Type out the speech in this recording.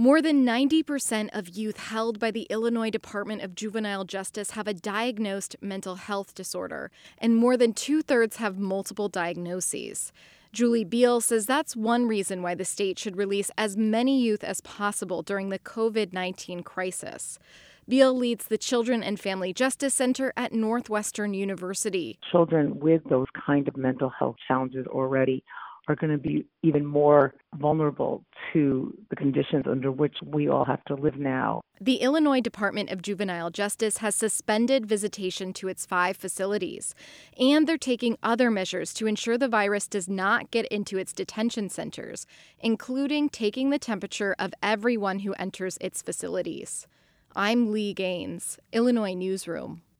More than 90% of youth held by the Illinois Department of Juvenile Justice have a diagnosed mental health disorder, and more than two-thirds have multiple diagnoses. Julie Beal says that's one reason why the state should release as many youth as possible during the COVID-19 crisis. Beal leads the Children and Family Justice Center at Northwestern University. Children with those kind of mental health challenges already are going to be even more vulnerable to the conditions under which we all have to live now. The Illinois Department of Juvenile Justice has suspended visitation to its 5 facilities, and they're taking other measures to ensure the virus does not get into its detention centers, including taking the temperature of everyone who enters its facilities. I'm Lee Gaines, Illinois Newsroom.